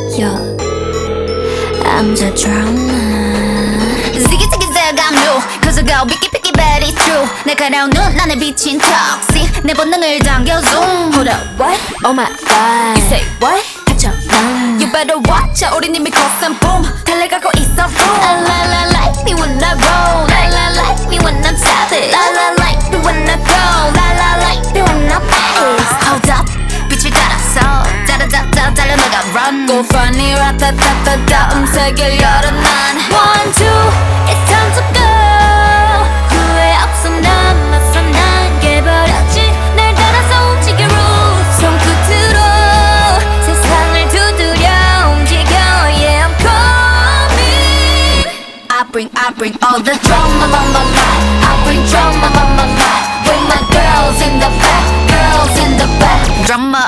Yo, I'm the drama. Ziggy ziggy zag I'm new cause I go picky picky but it's true 날카로운 눈 안에 비친 toxic 내 본능을 당겨 zoom. Hold up, what? Oh my god. You say what? 닥쳐, You better watch out 우린 이미 cause boom 달려가고 있어 boom. La la like me when I roll. La la like me when I'm savage. La la like me when I go. La la like me when I'm fast. Hold up 빛을 따라서 따라따따 달려나가 run. Go funny 라따따따따 음색을 열어 난 One two it's time to go. 후회 없어 난 맞서 난 깨버렸지 날 따라서 움직여 rules. 손끝으로 세상을 두드려 움직여 Yeah I'm coming. I bring all the drama I bring drama with my girls in the back. Girls in the back. Drama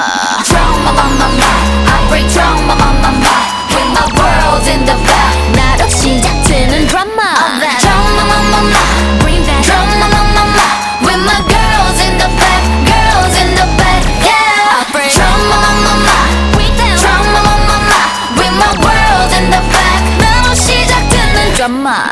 I bring drama with my world in the back. 나로 시작되는 drama. Bring that drama with my girls in the back. Girls in the back. Yeah I bring drama with that drama with my world in the back. 나로 시작되는 drama.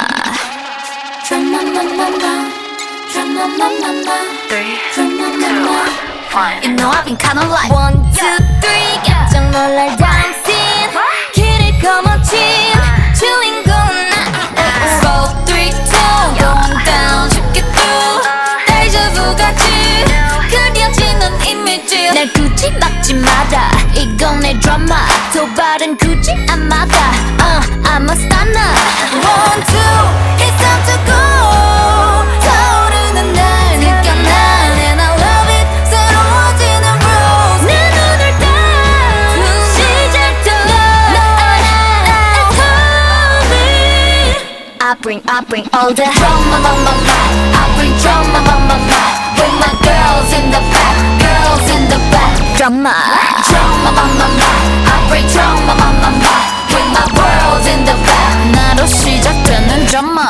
Three, two, one. You know I've been kinda like 1, 2, 3 깜짝 놀랄 dancing 길을 거머쥔 주인공은 나 4, 3, 2 going down 쉽게 through 데자부 같이 그려지는 이미지 날 굳이 막지 마라 이건 내 드라마 도발은 굳이 안 막아 I'm a stunner 1, 2 it's time to go. 타오르는 날 느껴 난 And I love it 새로워지는 rules 내 눈을 딱 시작되어 It's coming. I bring all the drama I bring drama with my girls in the back. Girls in the back. Drama I bring drama with my world in the back. 나로 시작되는 drama.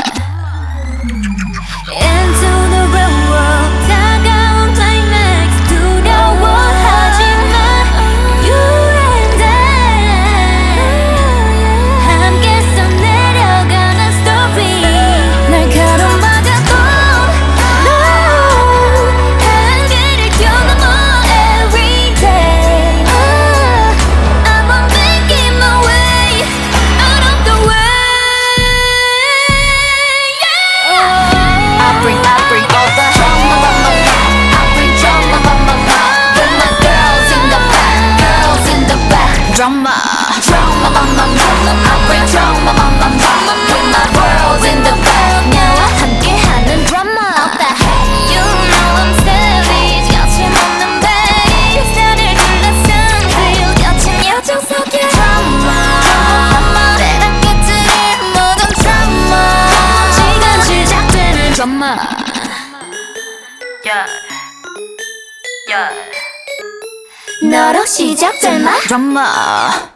Into the real world 다가온 climax 두려워하지마 You and I 함께 써내려가는 story 날카로운 바다도 No 한계를 뛰어넘어 every day I'm making my way out of the way. I bring all the drama I bring drama with my girls in the back. Girls in the back. Drama I bring drama with my world in the back. 나와 함께하는 drama. You know I'm savage 거침없는 bass 나를 둘러싼 그 거친 여정 속에 drama 내가 깨뜨릴 모든 drama 지금 시작되는 drama. Yeah. 너로 시작될 마 drama.